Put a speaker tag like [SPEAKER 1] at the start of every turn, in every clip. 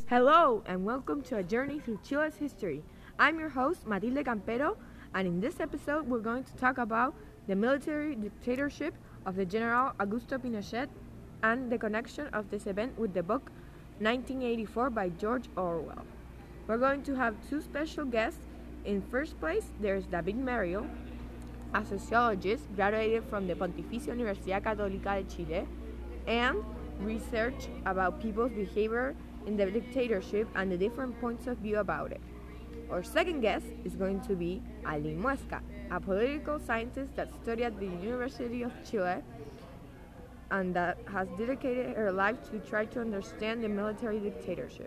[SPEAKER 1] Hello and welcome to a journey through Chile's history. I'm your host, Matilde Campero, and in this episode we're going to talk about the military dictatorship of the General Augusto Pinochet and the connection of this event with the book 1984 by George Orwell. We're going to have two special guests. In first place, there's David Merrill, a sociologist graduated from the Pontificia Universidad Católica de Chile and research about people's behavior in the dictatorship and the different points of view about it. Our second guest is going to be Aline Muesca, a political scientist that studied at the University of Chile and that has dedicated her life to try to understand the military dictatorship.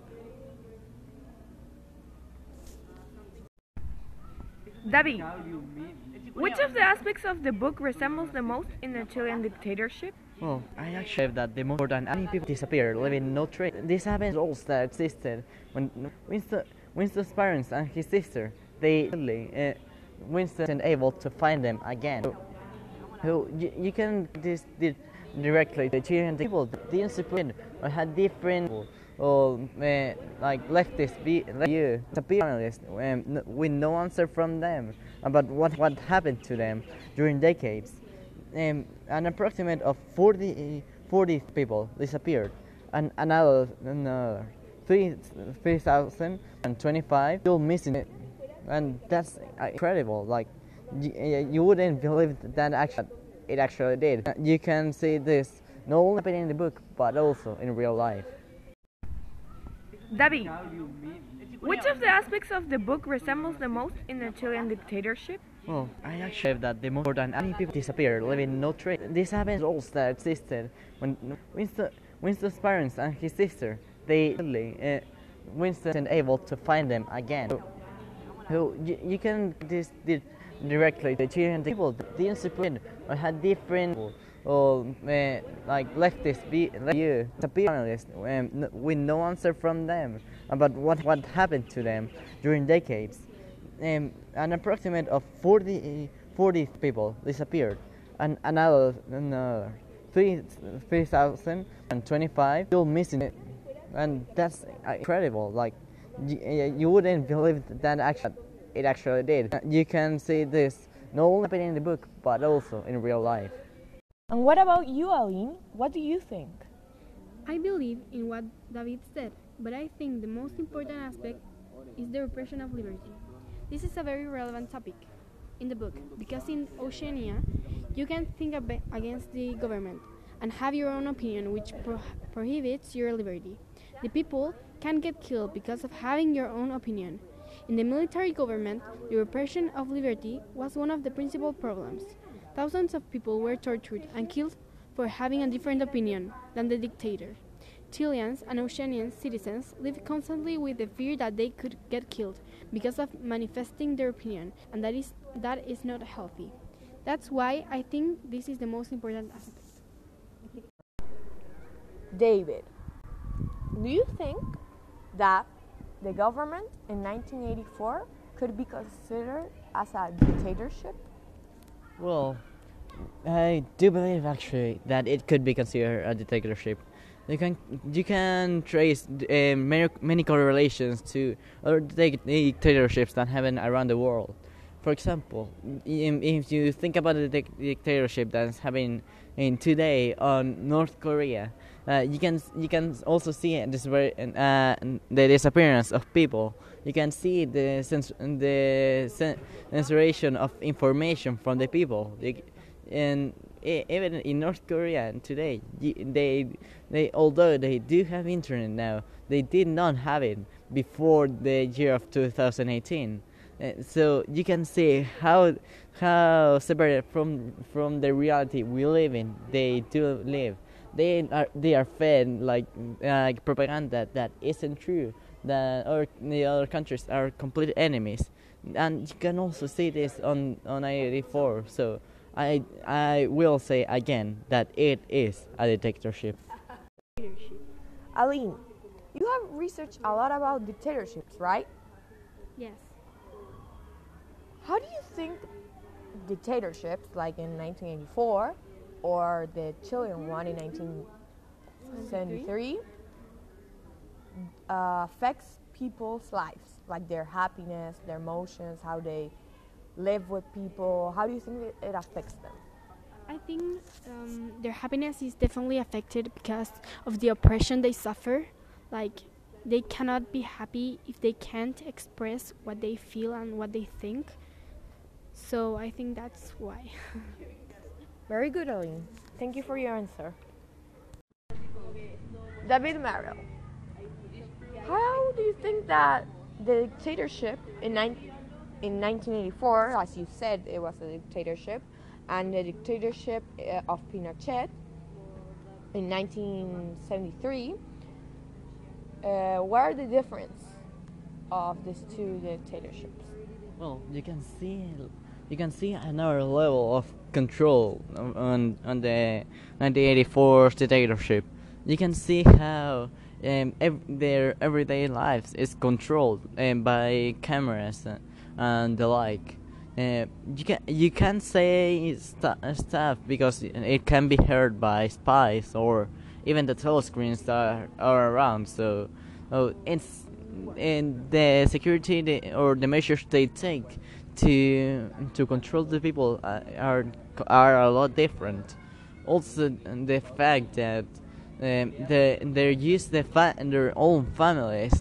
[SPEAKER 1] David, which of the aspects of the book resembles the most in the Chilean dictatorship?
[SPEAKER 2] Well, I actually have that the more than any people disappeared, leaving no trace. This happens also that existed when Winston's parents and his sister, Winston wasn't able to find them again. So you can directly the Chilean people didn't support or had different like leftist view, journalists with no answer from them about what happened to them during decades. An approximate of 40 people disappeared, and another 3,025 still missing, and that's incredible. Like you wouldn't believe that it actually did. You can see this not only happening in the book but also in real life.
[SPEAKER 1] David, which of the aspects of the book resembles the most in the Chilean dictatorship?
[SPEAKER 2] Well, I actually have that the more than any people disappeared, leaving no trace. This happens also that existed when Winston's parents and his sister, Winston wasn't able to find them again. So you can directly the Chilean people didn't support or had different like leftist view, journalists with no answer from them about what happened to them during decades. An approximate of 40 people disappeared, and another 3,025 still missing, and that's incredible. Like you wouldn't believe that it actually did. You can see this not only happening in the book but also in real life.
[SPEAKER 1] And what about you, Aline? What do you think?
[SPEAKER 3] I believe in what David said, but I think the most important aspect is the repression of liberty. This is a very relevant topic in the book because in Oceania you can think against the government and have your own opinion, which prohibits your liberty. The people can get killed because of having your own opinion. In the military government, the repression of liberty was one of the principal problems. Thousands of people were tortured and killed for having a different opinion than the dictator. Chileans and Oceanian citizens live constantly with the fear that they could get killed because of manifesting their opinion, and that is not healthy. That's why I think this is the most important aspect.
[SPEAKER 1] David, do you think that the government in 1984 could be considered as a dictatorship?
[SPEAKER 2] Well, I do believe actually that it could be considered a dictatorship. You can trace many correlations to other dictatorships that happen around the world. For example, if you think about the dictatorship that's happening today on North Korea, you can also see the disappearance of people. You can see the censoration of information from the people. And even in North Korea today, they although they do have internet now, they did not have it before the year of 2018. So you can see how separated from the reality we live in they do live. They are fed like propaganda that isn't true. That the other countries are complete enemies, and you can also see this on 1984. So I will say again that it is a dictatorship.
[SPEAKER 1] Aline, you have researched a lot about dictatorships, right?
[SPEAKER 3] Yes.
[SPEAKER 1] How do you think dictatorships like in 1984 or the Chilean one in 1973 affects people's lives, like their happiness, their emotions, how they live with people? How do you think it affects them?
[SPEAKER 3] I think their happiness is definitely affected because of the oppression they suffer. Like, they cannot be happy if they can't express what they feel and what they think. So I think that's why.
[SPEAKER 1] Very good, Aline. Thank you for your answer. David Merrill, how do you think that the dictatorship in 1984, as you said, it was a dictatorship, and the dictatorship of Pinochet in 1973, what are the difference of these two dictatorships?
[SPEAKER 2] Well, you can see another level of control on the 1984 dictatorship. You can see how their everyday lives is controlled by cameras and the like. You can say stuff because it can be heard by spies or even the telescreens that are around. So, it's and the security or the measures they take to control the people are a lot different. Also, the fact that they use their own families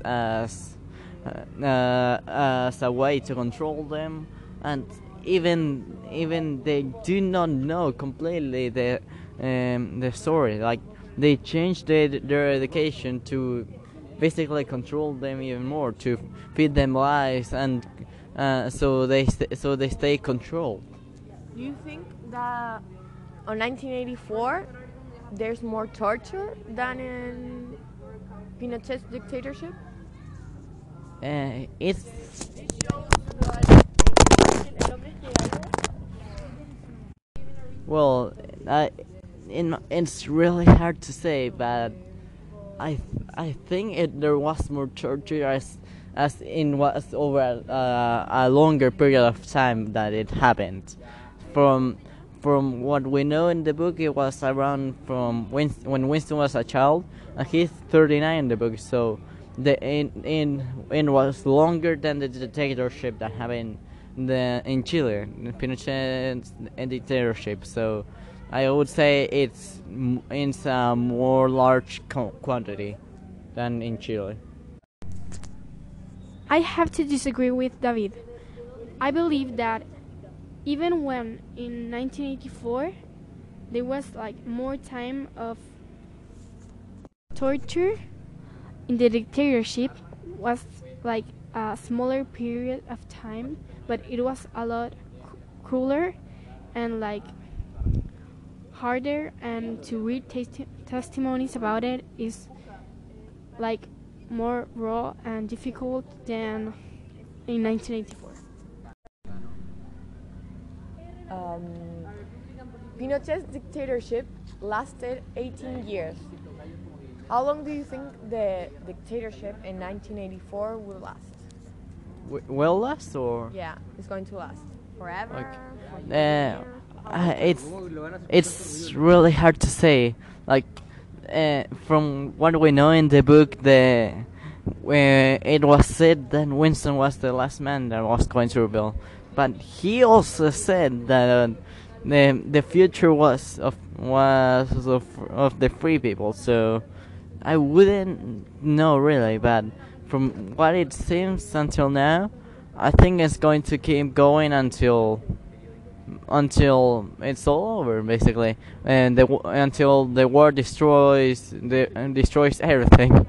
[SPEAKER 2] as a way to control them, and even they do not know completely the story. Like, they changed their education to basically control them even more, to feed them lies, and so they stay controlled.
[SPEAKER 1] Do you think that on 1984 there's more torture than in Pinochet's dictatorship?
[SPEAKER 2] It's well, it's really hard to say, but I think there was more torture as in was over a longer period of time that it happened. From what we know in the book, it was around from when Winston was a child, and he's 39 in the book. So it was longer than the dictatorship that happened in Chile, Pinochet's dictatorship. So I would say it's a more large quantity than in Chile.
[SPEAKER 3] I have to disagree with David. I believe that even when in 1984 there was like more time of torture, in the dictatorship was like a smaller period of time, but it was a lot crueler and like harder, and to read testimonies about it is like more raw and difficult than in 1984.
[SPEAKER 1] Pinochet's dictatorship lasted 18 years. How long do you think the dictatorship in 1984 will last?
[SPEAKER 2] Will last, or
[SPEAKER 1] Yeah, it's going to last forever.
[SPEAKER 2] Okay. It's really hard to say. Like, from what we know in the book, it was said that Winston was the last man that was going to rebel, but he also said that the future was of the free people. So I wouldn't know really, but from what it seems until now, I think it's going to keep going until it's all over, basically, and until the war destroys everything.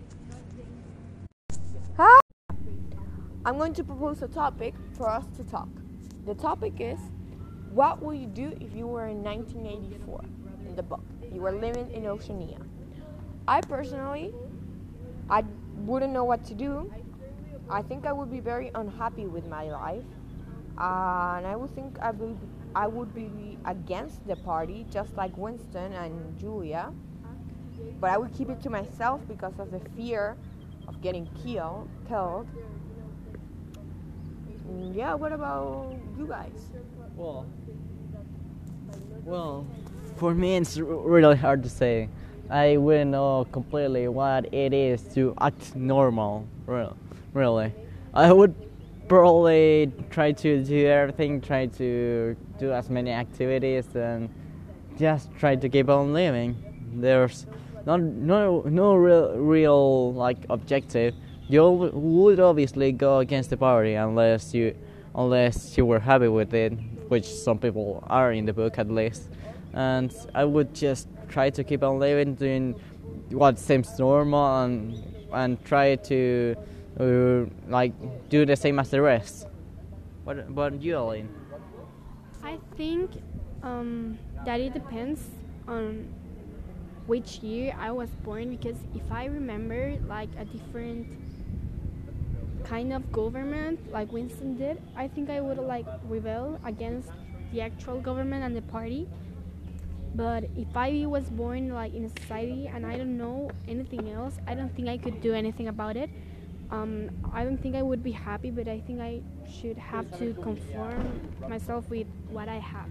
[SPEAKER 1] I'm going to propose a topic for us to talk. The topic is, what would you do if you were in 1984 in the book? You were living in Oceania. I personally, I wouldn't know what to do. I think I would be very unhappy with my life. And I would think I would be against the party, just like Winston and Julia. But I would keep it to myself because of the fear of getting killed. Yeah, what about you guys?
[SPEAKER 2] Well, for me it's really hard to say. I wouldn't know completely what it is to act normal. Really, I would probably try to do everything, try to do as many activities, and just try to keep on living. There's no real like objective. Would obviously go against the party unless you were happy with it, which some people are in the book at least. And I would just try to keep on living, doing what seems normal, and try to like do the same as the rest. What about you, Aline?
[SPEAKER 3] I think that it depends on which year I was born, because if I remember like a different kind of government like Winston did, I think I would like rebel against the actual government and the party. But if I was born like in a society and I don't know anything else, I don't think I could do anything about it. I don't think I would be happy, but I think I should have to conform myself with what I have.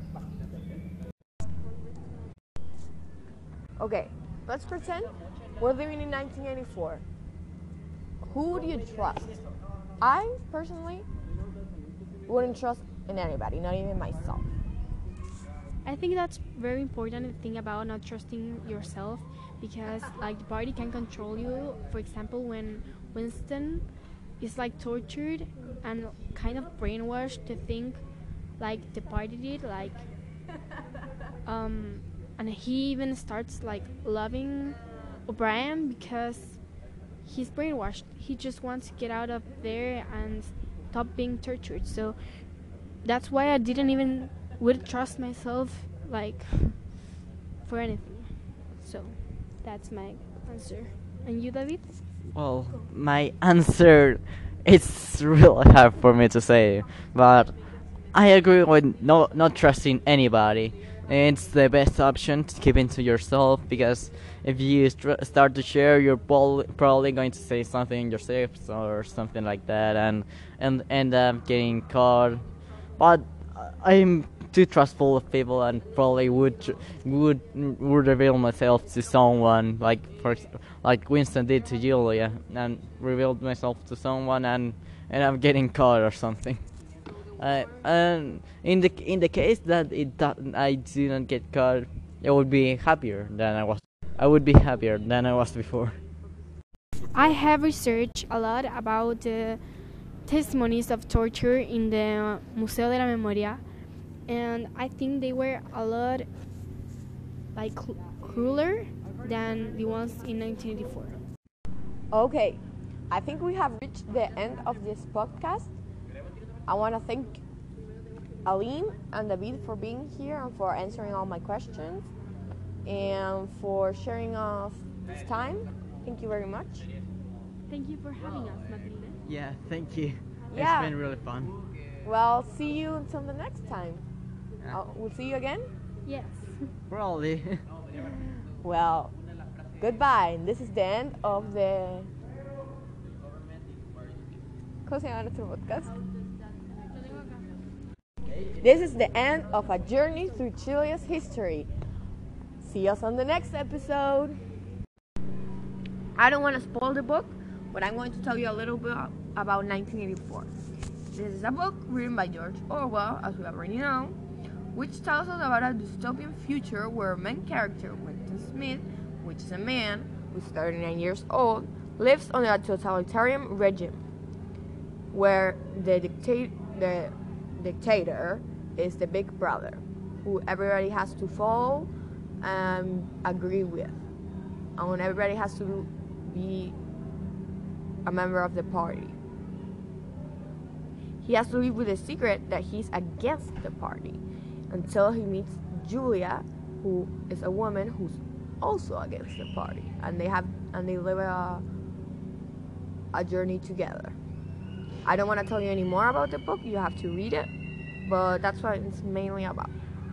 [SPEAKER 1] Okay, let's pretend we're living in 1984. Who would you trust? I personally wouldn't trust in anybody, not even myself.
[SPEAKER 3] I think that's very important to think about not trusting yourself, because like the party can control you. For example, when Winston is like tortured and kind of brainwashed to think like the party did, like and he even starts like loving O'Brien because he's brainwashed. He just wants to get out of there and stop being tortured. So that's why I didn't even would trust myself like for anything. So that's my answer. And you, David?
[SPEAKER 2] Well, my answer it's really hard for me to say, but I agree with not trusting anybody. It's the best option to keep it to yourself, because if you start to share, you're probably going to say something yourself or something like that, and end up getting caught. But I'm too trustful of people, and probably would reveal myself to someone like Winston did to Julia, and revealed myself to someone and I'm getting caught or something. And in the case that I didn't get caught, I would be happier than I was. I would be happier than I was before.
[SPEAKER 3] I have researched a lot about the testimonies of torture in the Museo de la Memoria, and I think they were a lot like crueler than the ones in 1984.
[SPEAKER 1] Okay, I think we have reached the end of this podcast. I want to thank Aline and David for being here and for answering all my questions and for sharing us this time. Thank you very much.
[SPEAKER 3] Thank you for having us, Matilde.
[SPEAKER 2] Yeah, thank you.
[SPEAKER 1] Yeah.
[SPEAKER 2] It's been really fun.
[SPEAKER 1] Well, see you until the next time.
[SPEAKER 2] Yeah.
[SPEAKER 1] We'll see you again.
[SPEAKER 3] Yes.
[SPEAKER 2] Probably.
[SPEAKER 1] Well, goodbye. This is the end of the... ¿Cómo se llama nuestro podcast? This is the end of a journey through Chile's history. See us on the next episode. I don't want to spoil the book, but I'm going to tell you a little bit about 1984. This is a book written by George Orwell, as we already know, which tells us about a dystopian future where main character Winston Smith, which is a man who's 39 years old, lives under a totalitarian regime where the dictator is the big brother who everybody has to follow and agree with, and everybody has to be a member of the party. He has to live with a secret that he's against the party until he meets Julia, who is a woman who's also against the party, and they live a journey together. I don't want to tell you any more about the book. You have to read it, but that's what it's mainly about.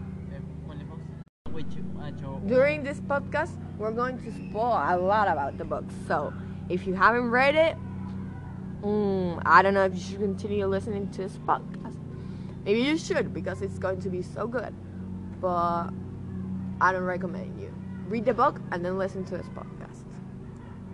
[SPEAKER 1] During this podcast, we're going to spoil a lot about the book. So if you haven't read it, I don't know if you should continue listening to this podcast. Maybe you should, because it's going to be so good. But I don't recommend you. read the book and then listen to the